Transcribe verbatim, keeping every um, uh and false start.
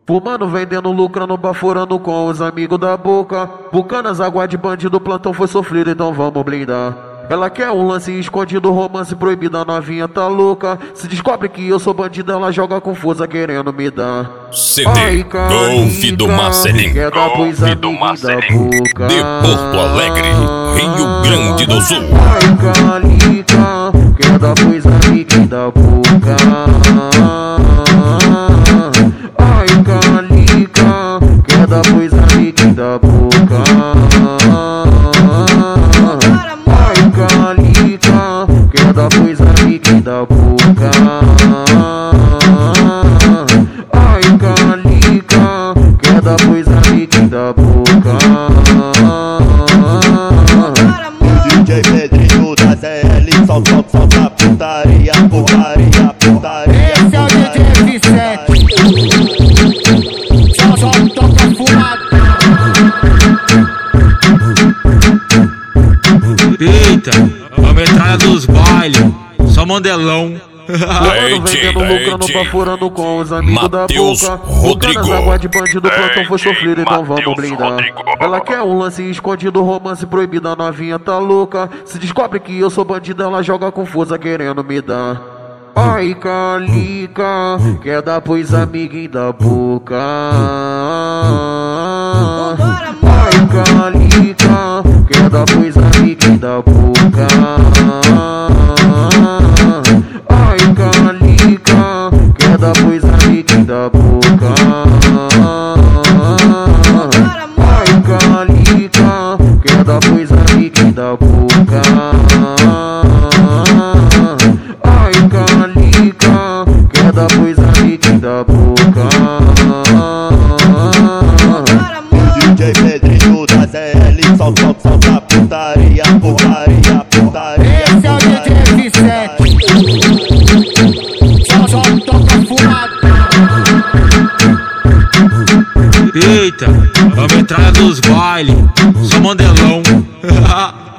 Fumando, vendendo, lucrando, baforando com os amigos da boca. Bucanas, água de bandido, plantão foi sofrido, então vamos blindar. Ela quer um lance escondido, romance proibido, a novinha tá louca. Se descobre que eu sou bandido, ela joga confusa querendo me dar. C D Golf do Marcelinho, Golf do Marcelinho, de Porto Alegre, Rio Grande do Sul. Ai, calica, quer dar pois amiga da boca. Ai, calica, quer dar pois amiga da boca. Ai, calica, quer dar pois amiga da boca. Ai, calica, quer dar pois amiga da boca. O D J Pedrinho da Z L, solta, solta, solta, putaria, putaria, putaria. Esse é o D J F sete. Só, só toca fumada. Eita, a metralha dos bailes, só mandelão. Fumando, vendendo, lucrando, baforando com os amigos da boca. Bucanas, água de bandido, plantão foi sofrido, então vamos blindar. Ela quer um lance escondido, romance proibido, a novinha tá louca. Se descobre que eu sou bandido, ela joga confusa querendo me dar. Ai, calica, quer dar pois amiguinho da boca. Ai, calica, quer dar pois amiguinho da boca. Ai, calica, quer dar pois amiguinho da boca. Ai, calica, quer dar pois amiguinho da boca. Ai, calica, quer dar pois amiguinho da boca. O D J Pedrinho da Z L, solta, solta, solta, putaria, putaria, putaria. Esse é o D J F sete. Só, só toca fumada. Eita, a metralha dos bailes, só mandelão.